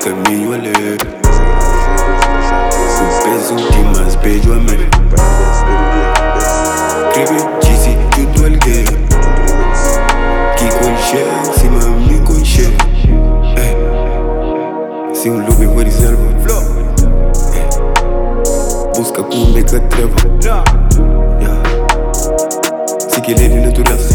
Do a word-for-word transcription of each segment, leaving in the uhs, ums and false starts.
caminho a ler. O peso últimas beijo a mim. Escreve, disse, tudo alguém. Que conche, se mami conche. Se um lume for reserva. Busca com um beca treva. Se que lei de natureza.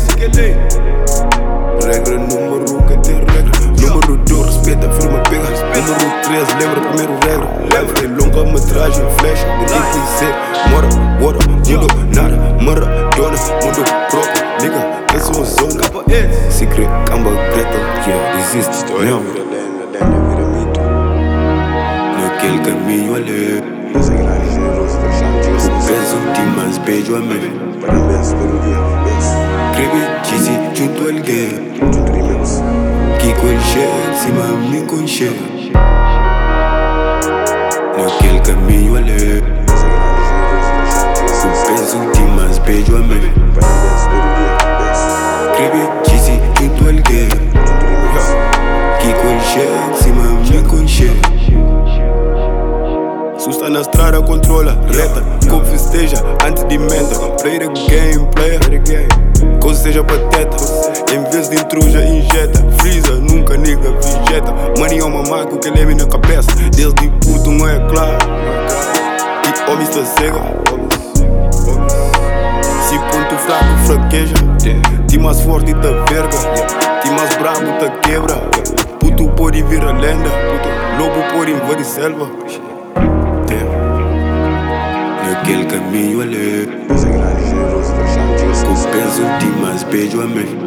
Regra número que tem regra. Número dois, respeita, firma, pega. Número três, lembra primeiro regra. Lembra, longa metragem, flecha. De nem quiser, mora, bora, mundo, nada. Maradona, mundo próprio. Liga, é sua zona. Se crê, camba, greta, yeah, existe. Não. Naquele caminho ali. O peso últimas beijo a mim. Escreve, disse, junto a alguém. Que conche, se mami conche. Naquele caminho ali. O peso últimas beijo a mim. Escreve, disse, junto a alguém. Que conche, se mami conche. Susta na estrada, controla, reta, como festeja, antes de menta. Play the game, player, como seja pateta. Em vez de intruja, injeta. Freeza, nunca nigga, vegeta. Money é uma máquina que leme na cabeça. Desde puto não é claro. E homem está cega. Se ponto fraco, fraqueja. Ti mais forte da verga. Ti mais brabo, ta quebra. Puto pode vir a lenda. Lobo pode invadir selva. Naquele caminho ali. O peso últimas beijo a mim.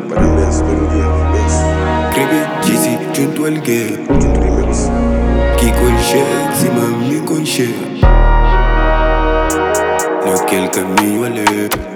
Escreve, disse, junto a alguém. Que conche, se mami conche. Naquele caminho ali.